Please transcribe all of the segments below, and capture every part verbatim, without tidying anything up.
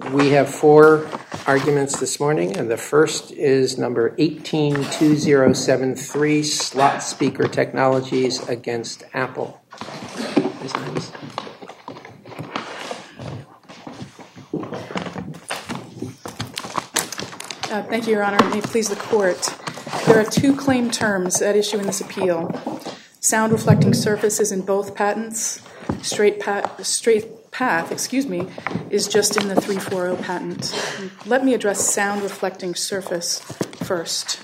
We have four arguments this morning, and the first is number eighteen two zero seven three, Slot Speaker Technologies against Apple. Ms. Nimes. Uh, thank you, Your Honor. May it please the Court. There are two claim terms at issue in this appeal. Sound reflecting surfaces in both patents. Straight, pat, straight path, excuse me, is just in the three forty patent. Let me address sound reflecting surface first.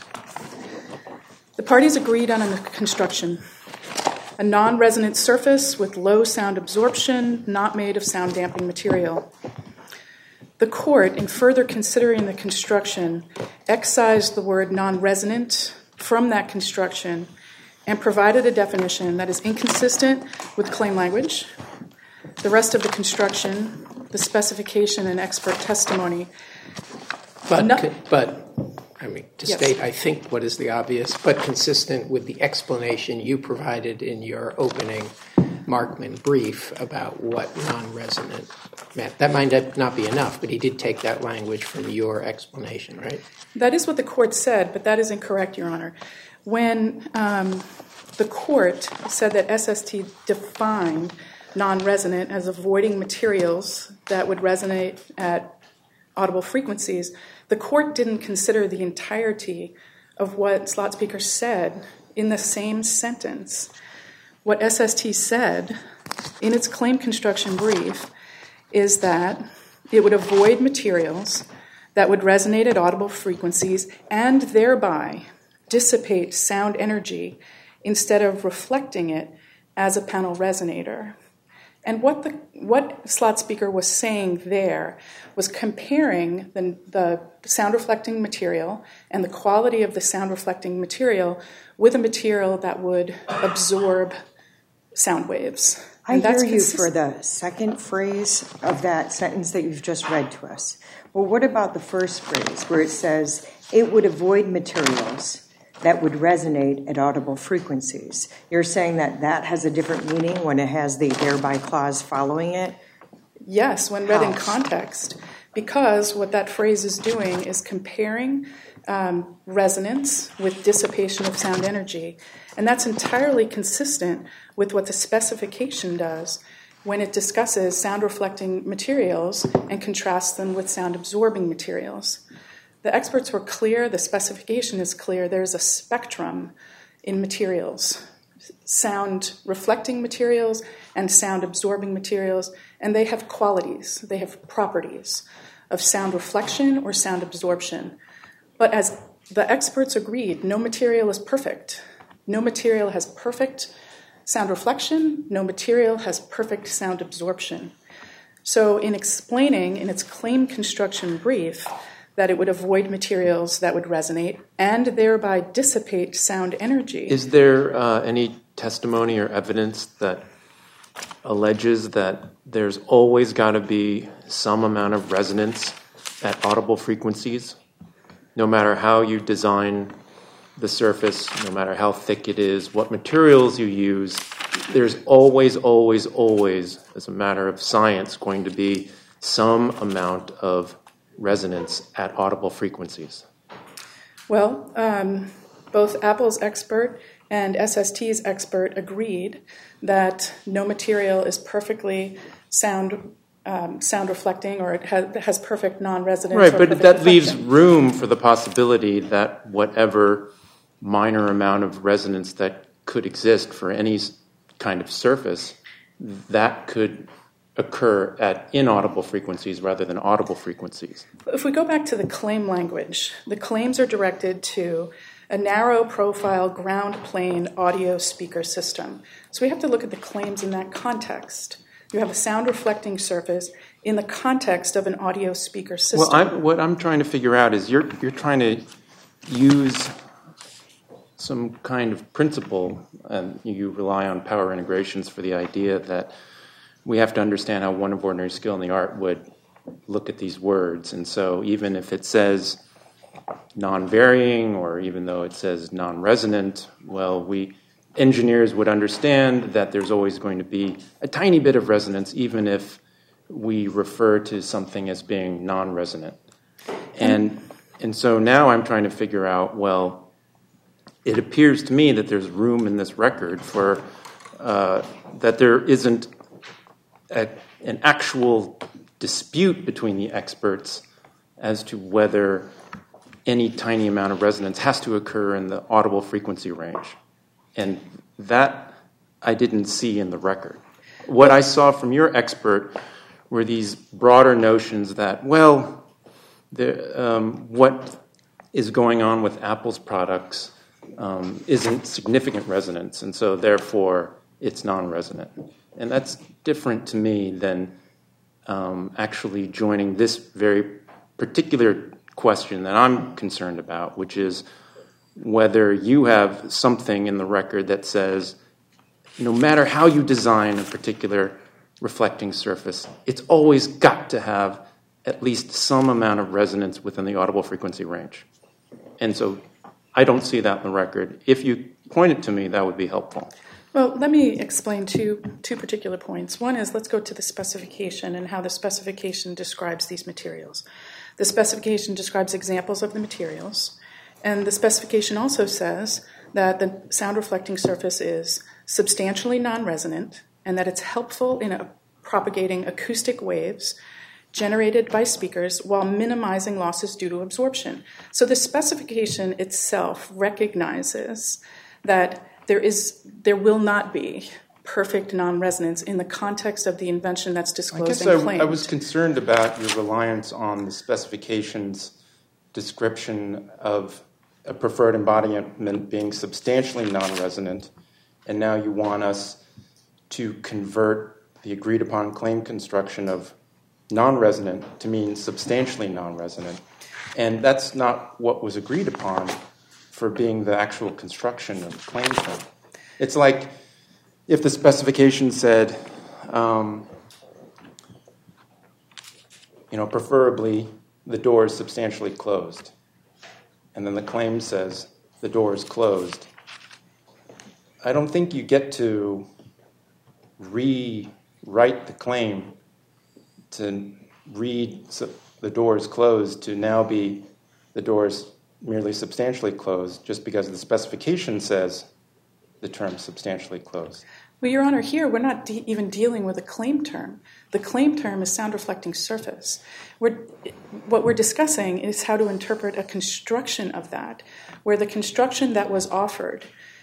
The parties agreed on a construction. A non-resonant surface with low sound absorption, not made of sound damping material. The Court, in further considering the construction, excised the word non-resonant from that construction and provided a definition that is inconsistent with claim language. The rest of the construction, the specification and expert testimony. But, no, but I mean, to yes. state, I think, what is the obvious, but consistent with the explanation you provided in your opening Markman brief about what non-resonant meant. That might not be enough, but he did take that language from your explanation, right? That is what the Court said, but that is incorrect, Your Honor. When um, the Court said that S S T defined non-resonant as avoiding materials that would resonate at audible frequencies, the Court didn't consider the entirety of what Slot Speaker said in the same sentence. What S S T said in its claim construction brief is that it would avoid materials that would resonate at audible frequencies and thereby dissipate sound energy instead of reflecting it as a panel resonator. And what the what Slot Speaker was saying there was comparing the, the sound reflecting material and the quality of the sound reflecting material with a material that would absorb sound waves. I hear you for the second phrase of that sentence that you've just read to us. Well, what about the first phrase where it says it would avoid materials that would resonate at audible frequencies? You're saying that that has a different meaning when it has the thereby clause following it? Yes, when read in context, because what that phrase is doing is comparing um, resonance with dissipation of sound energy. And that's entirely consistent with what the specification does when it discusses sound-reflecting materials and contrasts them with sound-absorbing materials. The experts were clear, the specification is clear, there's a spectrum in materials, sound-reflecting materials and sound-absorbing materials, and they have qualities, they have properties of sound reflection or sound absorption. But as the experts agreed, no material is perfect. No material has perfect sound reflection, no material has perfect sound absorption. So in explaining in its claim construction brief that it would avoid materials that would resonate and thereby dissipate sound energy. Is there uh, any testimony or evidence that alleges that there's always got to be some amount of resonance at audible frequencies, no matter how you design the surface, no matter how thick it is, what materials you use, there's always, always, always, as a matter of science, going to be some amount of resonance at audible frequencies? Well, um, both Apple's expert and S S T's expert agreed that no material is perfectly sound um, sound reflecting, or it has, has perfect non-resonance. Right, but that reflection. leaves room for the possibility that whatever minor amount of resonance that could exist for any kind of surface, that could occur at inaudible frequencies rather than audible frequencies. If we go back to the claim language, the claims are directed to a narrow profile ground plane audio speaker system. So we have to look at the claims in that context. You have a sound reflecting surface in the context of an audio speaker system. Well, I'm, what I'm trying to figure out is you're you're trying to use some kind of principle, and you rely on power integrations for the idea that we have to understand how one of ordinary skill in the art would look at these words. And so even if it says non-varying, or even though it says non-resonant, well, we engineers would understand that there's always going to be a tiny bit of resonance, even if we refer to something as being non-resonant. And and so now I'm trying to figure out, well, it appears to me that there's room in this record for, uh, that there isn't a, an actual dispute between the experts as to whether any tiny amount of resonance has to occur in the audible frequency range. And that I didn't see in the record. What I saw from your expert were these broader notions that, well, the, um, what is going on with Apple's products um, isn't significant resonance, and so therefore it's non-resonant. And that's different to me than um, actually joining this very particular question that I'm concerned about, which is whether you have something in the record that says no matter how you design a particular reflecting surface, it's always got to have at least some amount of resonance within the audible frequency range. And so I don't see that in the record. If you point it to me, that would be helpful. Well, let me explain two, two particular points. One is, let's go to the specification and how the specification describes these materials. The specification describes examples of the materials, and the specification also says that the sound reflecting surface is substantially non-resonant and that it's helpful in a, propagating acoustic waves generated by speakers while minimizing losses due to absorption. So the specification itself recognizes that there is, there will not be perfect non-resonance in the context of the invention that's disclosed I guess and claimed. I, I was concerned about your reliance on the specification's description of a preferred embodiment being substantially non-resonant, and now you want us to convert the agreed-upon claim construction of non-resonant to mean substantially non-resonant. And that's not what was agreed upon for being the actual construction of the claim term. It's like if the specification said, um, you know, preferably the door is substantially closed, and then the claim says the door is closed. I don't think you get to rewrite the claim to read the door is closed to now be the door is merely substantially closed just because the specification says the term substantially closed. Well, Your Honor, here we're not de- even dealing with a claim term. The claim term is sound reflecting surface. We're, what we're discussing is how to interpret a construction of that, where the construction that was offered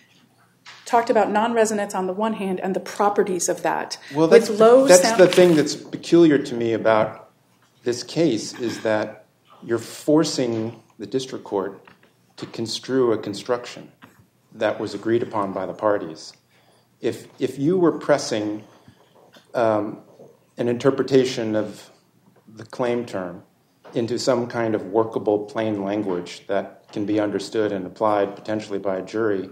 talked about non-resonance on the one hand and the properties of that. Well, that's, with low that's sound- the thing that's peculiar to me about this case is that you're forcing the district court to construe a construction that was agreed upon by the parties. If if you were pressing um, an interpretation of the claim term into some kind of workable plain language that can be understood and applied potentially by a jury,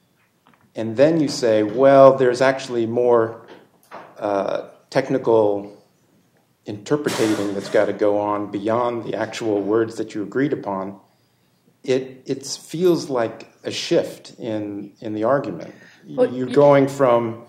and then you say, well, there's actually more uh, technical interpreting that's got to go on beyond the actual words that you agreed upon, it it feels like a shift in, in the argument. Well, You're going from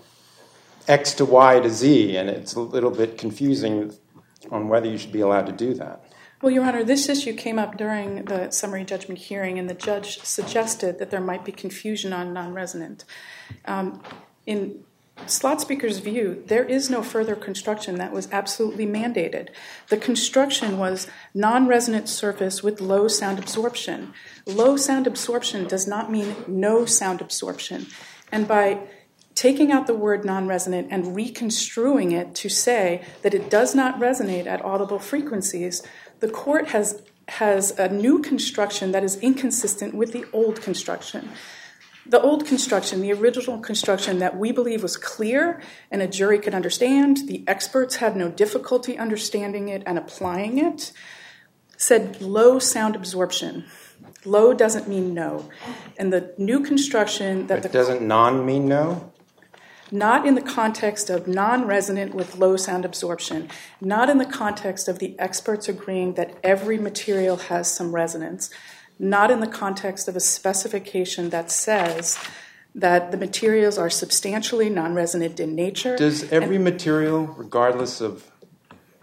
X to Y to Z, and it's a little bit confusing on whether you should be allowed to do that. Well, Your Honor, this issue came up during the summary judgment hearing, and the judge suggested that there might be confusion on non-resonant. Um, in Slot Speaker's view, there is no further construction that was absolutely mandated. The construction was non-resonant surface with low sound absorption. Low sound absorption does not mean no sound absorption. And by taking out the word non-resonant and reconstruing it to say that it does not resonate at audible frequencies, the court has has a new construction that is inconsistent with the old construction. The old construction, the original construction that we believe was clear and a jury could understand, the experts had no difficulty understanding it and applying it, said low sound absorption. Low doesn't mean no. And the new construction that but the... Doesn't non mean no? Not in the context of non-resonant with low sound absorption. Not in the context of the experts agreeing that every material has some resonance. Not in the context of a specification that says that the materials are substantially non-resonant in nature. Does every and, material, regardless of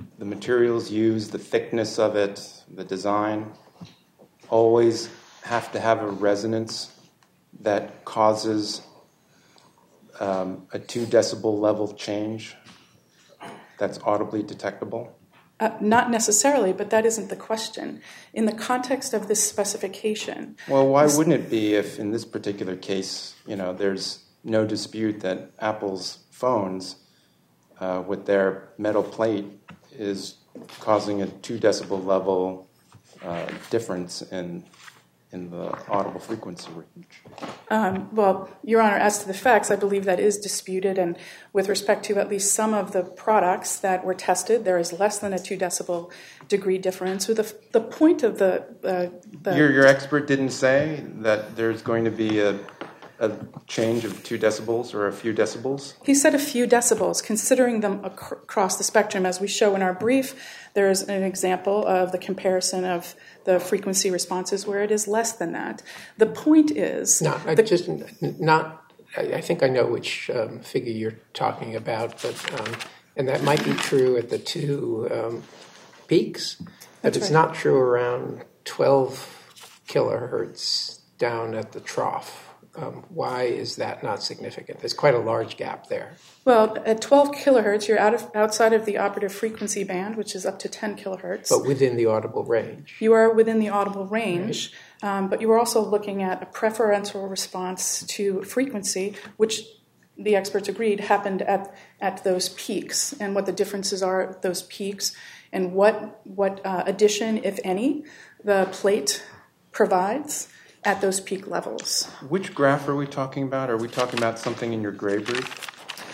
the materials used, the thickness of it, the design, always have to have a resonance that causes um, a two decibel level change that's audibly detectable? Uh, not necessarily, but that isn't the question. In the context of this specification... Well, why wouldn't it be if in this particular case, you know, there's no dispute that Apple's phones uh, with their metal plate is causing a two decibel level uh, difference in in the audible frequency range? Um, well, Your Honor, as to the facts, I believe that is disputed, and with respect to at least some of the products that were tested, there is less than a two decibel degree difference. So the, the point of the... Uh, the your, your expert didn't say that there's going to be a, a change of two decibels or a few decibels? He said a few decibels, considering them ac- across the spectrum. As we show in our brief, there's an example of the comparison of the frequency responses where it is less than that. The point is... No, I the, just not... I think I know which um, figure you're talking about, but um, and that might be true at the two um, peaks, but That's it's right. not true around twelve kilohertz down at the trough. Um, why is that not significant? There's quite a large gap there. Well, at twelve kilohertz, you're out of, outside of the operative frequency band, which is up to ten kilohertz. But within the audible range. You are within the audible range, right. um, but you are also looking at a preferential response to frequency, which the experts agreed happened at, at those peaks, and what the differences are at those peaks, and what, what uh, addition, if any, the plate provides at those peak levels. Which graph are we talking about? Are we talking about something in your gray brief?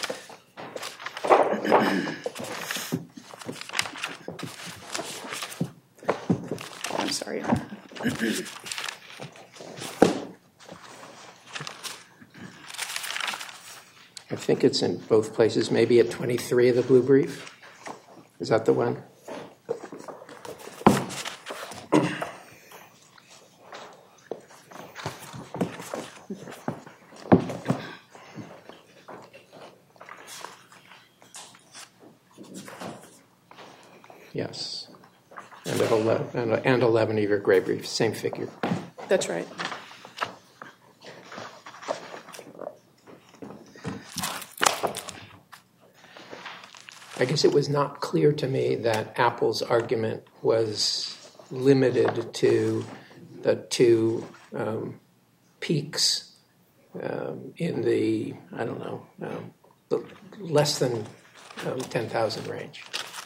I'm sorry. I think it's in both places, maybe at twenty-three of the blue brief. Is that the one? Yes. And at eleven, and eleven of your gray brief, same figure. That's right. I guess it was not clear to me that Apple's argument was limited to the two um, peaks um, in the, I don't know, um, the less than um, ten thousand range.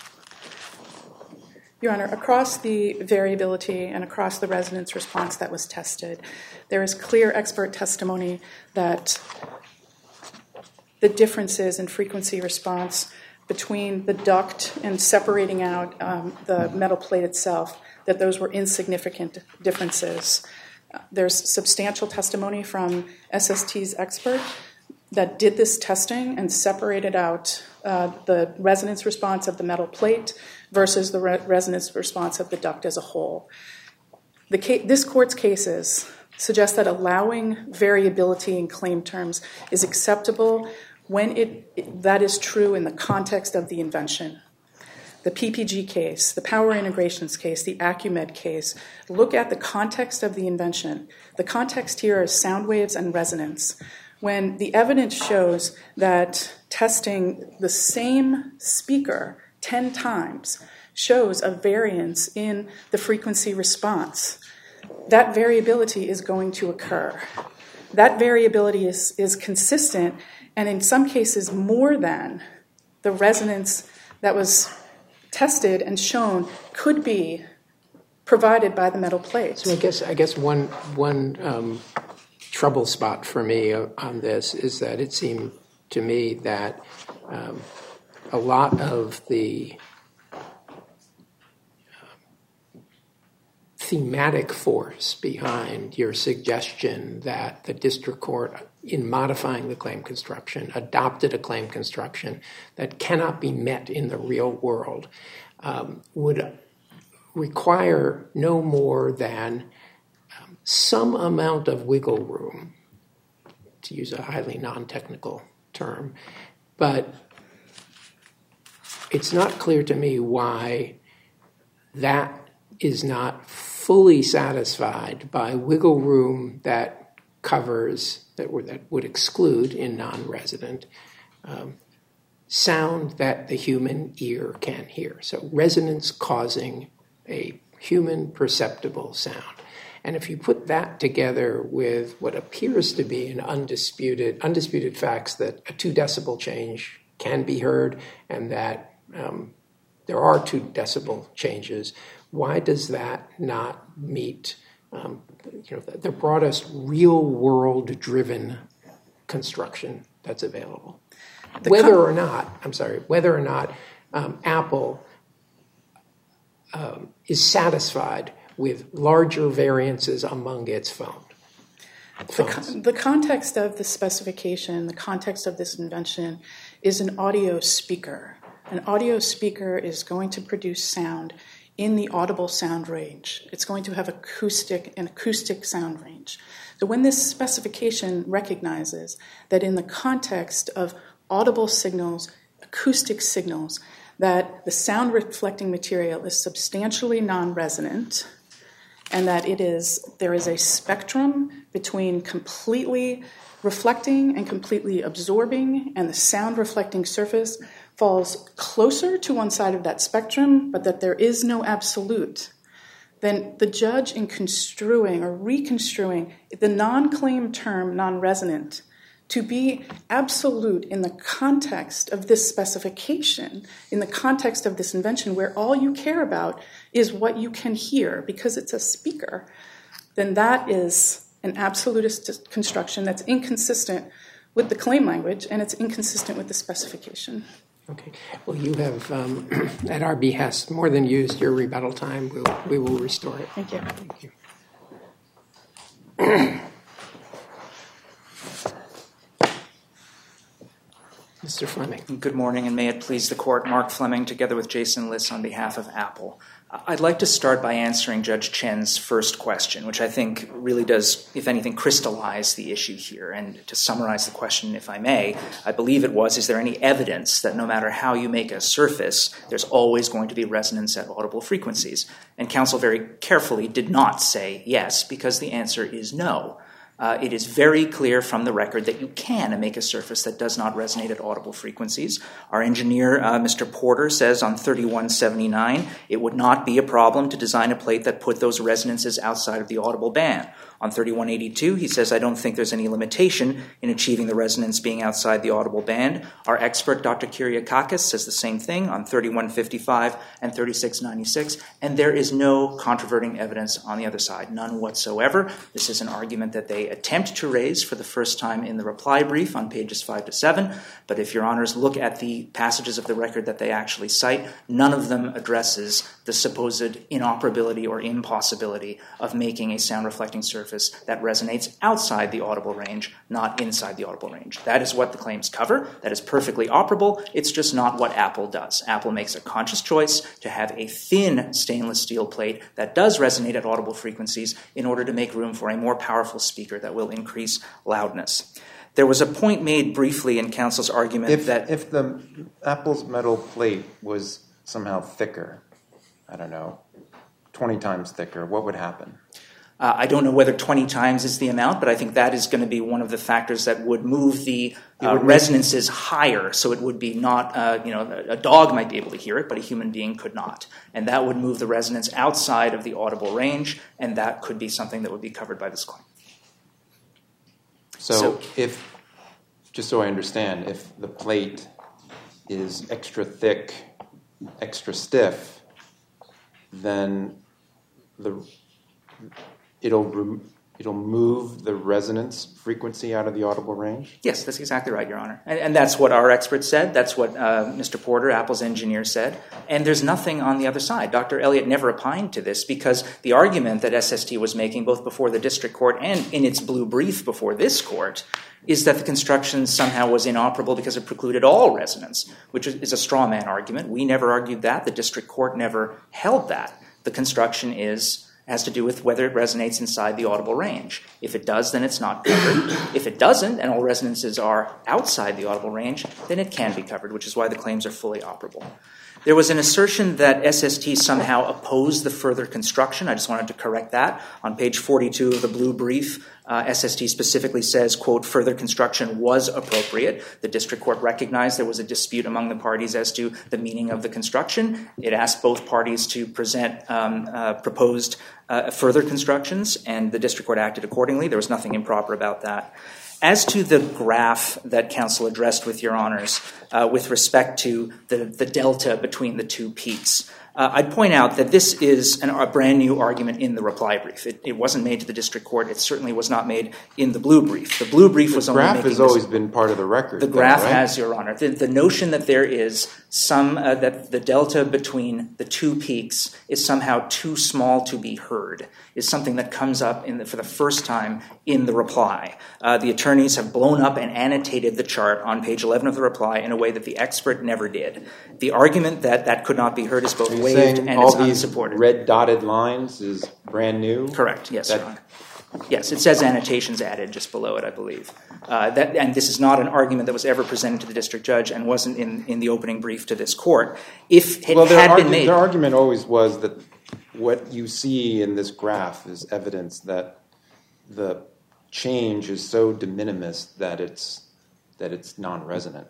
Your Honor, across the variability and across the resonance response that was tested, there is clear expert testimony that the differences in frequency response between the duct and separating out um, the metal plate itself, that those were insignificant differences. Uh, there's substantial testimony from S S T's expert that did this testing and separated out uh, the resonance response of the metal plate versus the re- resonance response of the duct as a whole. The ca- this court's cases suggest that allowing variability in claim terms is acceptable when it, it that is true in the context of the invention. The P P G case, the Power Integrations case, the Acumed case, look at the context of the invention. The context here is sound waves and resonance. When the evidence shows that testing the same speaker ten times shows a variance in the frequency response, that variability is going to occur. That variability is, is consistent, and in some cases more than the resonance that was tested and shown could be provided by the metal plate. So I guess I guess one one um, trouble spot for me on this is that it seemed to me that um, a lot of the thematic force behind your suggestion that the district court, in modifying the claim construction, adopted a claim construction that cannot be met in the real world, um, would require no more than um, some amount of wiggle room, to use a highly non-technical term, but it's not clear to me why that is not fully satisfied by wiggle room that covers, that would, that would exclude in non-resident, um, sound that the human ear can hear. So resonance causing a human perceptible sound. And if you put that together with what appears to be an undisputed, undisputed facts that a two decibel change can be heard and that um, there are two decibel changes, why does that not meet um, you know, the, the broadest real world driven construction that's available? The whether com- or not, I'm sorry, whether or not um, Apple um, is satisfied with larger variances among its phone. The, con- the context of the specification, the context of this invention is an audio speaker. An audio speaker is going to produce sound in the audible sound range. It's going to have acoustic and acoustic sound range. So when this specification recognizes that in the context of audible signals, acoustic signals, that the sound reflecting material is substantially non-resonant, and that it is there is a spectrum between completely reflecting and completely absorbing, and the sound reflecting surface falls closer to one side of that spectrum, but that there is no absolute, then the judge in construing or reconstruing the non-claim term non-resonant to be absolute in the context of this specification, in the context of this invention, where all you care about is what you can hear because it's a speaker, then that is an absolutist construction that's inconsistent with the claim language, and it's inconsistent with the specification. Okay. Well, you have, um, at our behest, more than used your rebuttal time. We'll, we will restore it. Thank you. Thank you. Mister Fleming. Good morning, and may it please the Court. Mark Fleming, together with Jason Liss, on behalf of Apple. I'd like to start by answering Judge Chen's first question, which I think really does, if anything, crystallize the issue here. And to summarize the question, if I may, I believe it was, is there any evidence that no matter how you make a surface, there's always going to be resonance at audible frequencies? And counsel very carefully did not say yes, because the answer is no. Uh, it is very clear from the record that you can make a surface that does not resonate at audible frequencies. Our engineer, uh, Mister Porter, says on thirty-one seventy-nine, it would not be a problem to design a plate that put those resonances outside of the audible band. On thirty-one eighty-two, he says, I don't think there's any limitation in achieving the resonance being outside the audible band. Our expert, Doctor Kyriakakis, says the same thing on thirty-one fifty-five and thirty-six ninety-six, and there is no controverting evidence on the other side, none whatsoever. This is an argument that they attempt to raise for the first time in the reply brief on pages five to seven, but if your honors look at the passages of the record that they actually cite, none of them addresses the supposed inoperability or impossibility of making a sound-reflecting surface that resonates outside the audible range, not inside the audible range. That is what the claims cover. That is perfectly operable. It's just not what Apple does. Apple makes a conscious choice to have a thin stainless steel plate that does resonate at audible frequencies in order to make room for a more powerful speaker that will increase loudness. There was a point made briefly in counsel's argument if, that... If the Apple's metal plate was somehow thicker, I don't know, twenty times thicker, what would happen? Uh, I don't know whether twenty times is the amount, but I think that is going to be one of the factors that would move the uh, resonances higher. So it would be not, uh, you know, a dog might be able to hear it, but a human being could not. And that would move the resonance outside of the audible range, and that could be something that would be covered by this claim. So, so if, just so I understand, if the plate is extra thick, extra stiff, then the... It'll it'll move the resonance frequency out of the audible range? Yes, that's exactly right, Your Honor. And, and that's what our expert said. That's what uh, Mister Porter, Apple's engineer, said. And there's nothing on the other side. Doctor Elliott never opined to this because the argument that S S T was making both before the district court and in its blue brief before this court is that the construction somehow was inoperable because it precluded all resonance, which is a straw man argument. We never argued that. The district court never held that. The construction is... has to do with whether it resonates inside the audible range. If it does, then it's not covered. If it doesn't, and all resonances are outside the audible range, then it can be covered, which is why the claims are fully operable. There was an assertion that S S T somehow opposed the further construction. I just wanted to correct that. On page forty-two of the blue brief, uh, S S T specifically says, quote, further construction was appropriate. The district court recognized there was a dispute among the parties as to the meaning of the construction. It asked both parties to present um, uh, proposed uh, further constructions, and the district court acted accordingly. There was nothing improper about that. As to the graph that counsel addressed with your honors uh, with respect to the, the delta between the two peaks, uh, I'd point out that this is an, a brand new argument in the reply brief. It, it wasn't made to the district court. It certainly was not made in the blue brief. The blue brief the was only making The graph has this, always been part of the record. The though, graph right? has, your honor. The, the notion that there is some, uh, that the delta between the two peaks is somehow too small to be heard is something that comes up in the, for the first time in the reply. Uh, the attorneys have blown up and annotated the chart on page eleven of the reply in a way that the expert never did. The argument that that could not be heard is both waived and all it's these unsupported. Red dotted lines is brand new? Correct, yes, that, your honor. Yes, it says annotations added just below it, I believe. Uh, that, and this is not an argument that was ever presented to the district judge and wasn't in, in the opening brief to this court. If it well, had argu- been made... Their argument always was that what you see in this graph is evidence that the change is so de minimis that it's that it's non-resonant.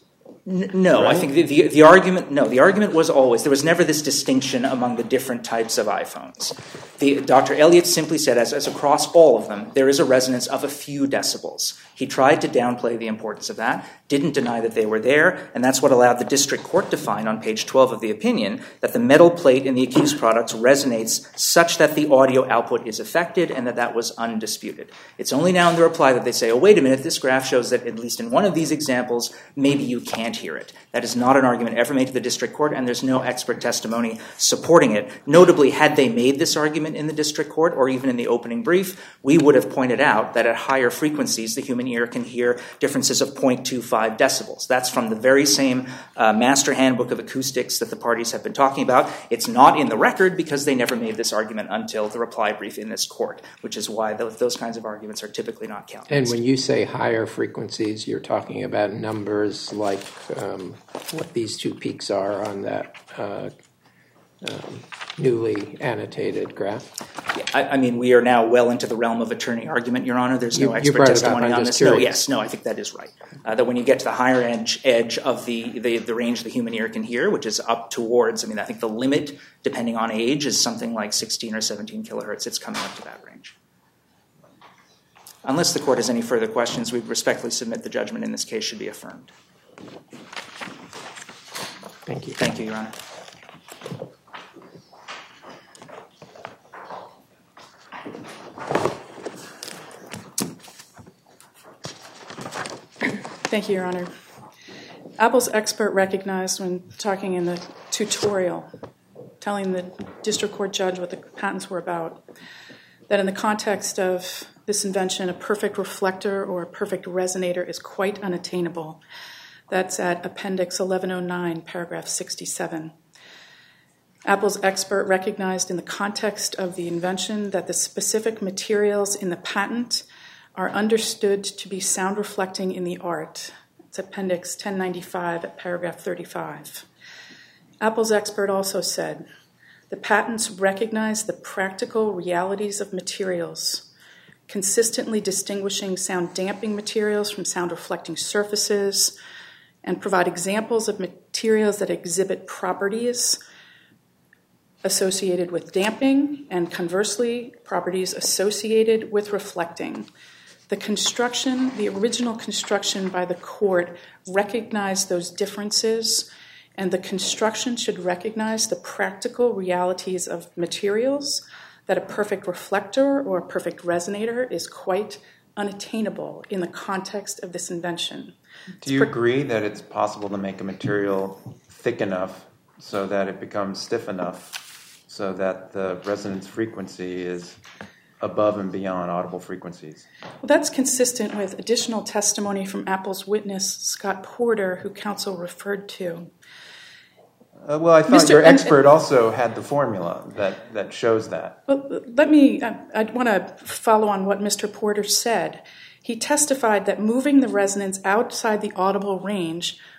N- no, right? I think the, the the argument no, the argument was always there was never this distinction among the different types of iPhones. The, Doctor Elliott simply said, as, as across all of them, there is a resonance of a few decibels. He tried to downplay the importance of that, didn't deny that they were there, and that's what allowed the district court to find on page twelve of the opinion that the metal plate in the accused products resonates such that the audio output is affected and that that was undisputed. It's only now in the reply that they say, oh, wait a minute, this graph shows that at least in one of these examples, maybe you can't hear it. That is not an argument ever made to the district court, and there's no expert testimony supporting it. Notably, had they made this argument in the district court or even in the opening brief, we would have pointed out that at higher frequencies, the human ear can hear differences of zero point two five decibels. That's from the very same uh, master handbook of acoustics that the parties have been talking about. It's not in the record because they never made this argument until the reply brief in this court, which is why those, those kinds of arguments are typically not counted. And when you say higher frequencies, you're talking about numbers like um, what these two peaks are on that uh, um, newly annotated graph? Yeah, I, I mean, we are now well into the realm of attorney argument, Your Honor. There's no you, expert you testimony on this. No, curious. yes, no, I think that is right. Uh, that when you get to the higher edge, edge of the, the, the range the human ear can hear, which is up towards, I mean, I think the limit, depending on age, is something like sixteen or seventeen kilohertz. It's coming up to that range. Unless the court has any further questions, we respectfully submit the judgment in this case should be affirmed. Thank you. Thank you, Your Honor. Thank you, Your Honor. Apple's expert recognized when talking in the tutorial, telling the district court judge what the patents were about, that in the context of this invention, a perfect reflector or a perfect resonator is quite unattainable. That's at Appendix eleven oh nine, paragraph sixty-seven. Apple's expert recognized in the context of the invention that the specific materials in the patent are understood to be sound reflecting in the art. It's Appendix ten ninety-five at paragraph thirty-five. Apple's expert also said, the patents recognize the practical realities of materials, consistently distinguishing sound damping materials from sound reflecting surfaces, and provide examples of materials that exhibit properties associated with damping and conversely properties associated with reflecting. The construction, the original construction by the court recognized those differences, and the construction should recognize the practical realities of materials, that a perfect reflector or a perfect resonator is quite unattainable in the context of this invention. Do you agree that it's possible to make a material thick enough so that it becomes stiff enough so that the resonance frequency is above and beyond audible frequencies? Well, that's consistent with additional testimony from Apple's witness, Scott Porter, who counsel referred to. Uh, well, I thought Mister your and- expert and- also had the formula that, that shows that. Well, let me, I, I want to follow on what Mister Porter said. He testified that moving the resonance outside the audible range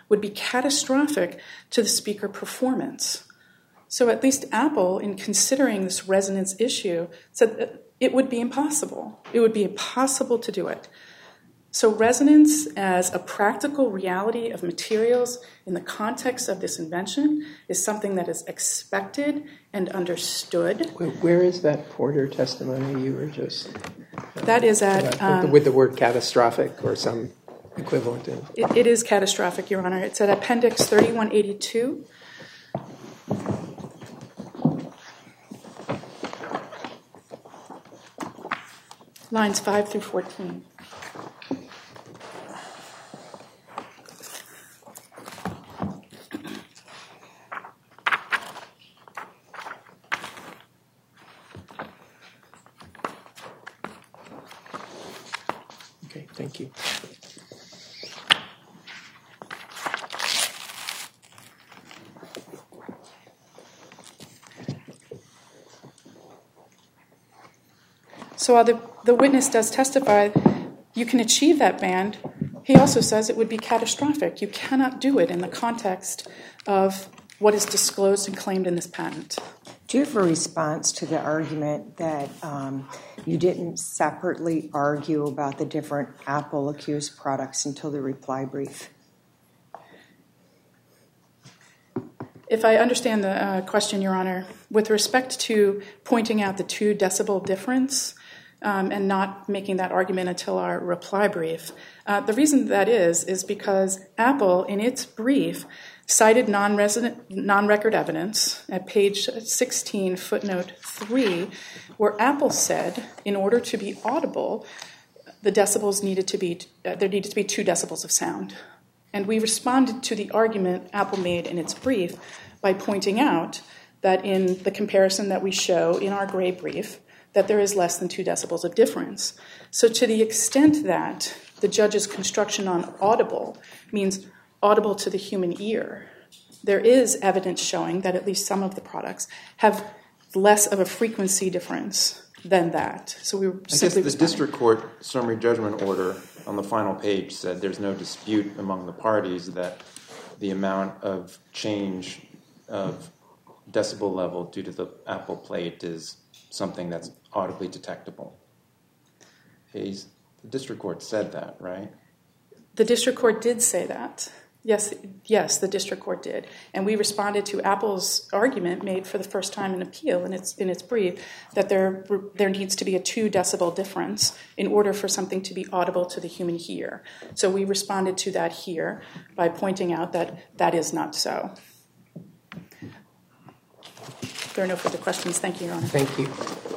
would be catastrophic to the speaker performance. So at least Apple, in considering this resonance issue, said that it would be impossible. It would be impossible to do it. So resonance as a practical reality of materials in the context of this invention is something that is expected and understood. Where is that Porter testimony you were just... That is at... Um, with the word catastrophic or some equivalent. In. It, it is catastrophic, Your Honor. It's at Appendix thirty-one eighty-two. Lines five through fourteen. Okay, thank you. So while the, the witness does testify, you can achieve that band, he also says it would be catastrophic. You cannot do it in the context of what is disclosed and claimed in this patent. Do you have a response to the argument that um, you didn't separately argue about the different Apple accused products until the reply brief? If I understand the uh, question, Your Honor, with respect to pointing out the two decibel difference um, and not making that argument until our reply brief, uh, the reason that is is because Apple, in its brief, cited non-resident, non-record evidence at page sixteen, footnote three, where Apple said, in order to be audible, the decibels needed to be, uh, there needed to be two decibels of sound. And we responded to the argument Apple made in its brief by pointing out that in the comparison that we show in our gray brief, that there is less than two decibels of difference. So to the extent that the judge's construction on audible means audible to the human ear, there is evidence showing that at least some of the products have less of a frequency difference than that. So we were I guess simply the responding. district court summary judgment order on the final page said there's no dispute among the parties that the amount of change of decibel level due to the Apple plate is something that's audibly detectable. Hayes, the district court said that, right? The district court did say that. Yes, yes, the district court did. And we responded to Apple's argument made for the first time in appeal in its in its brief that there there needs to be a two decibel difference in order for something to be audible to the human ear. So we responded to that here by pointing out that that is not so. If there are no further questions. Thank you, Your Honor. Thank you.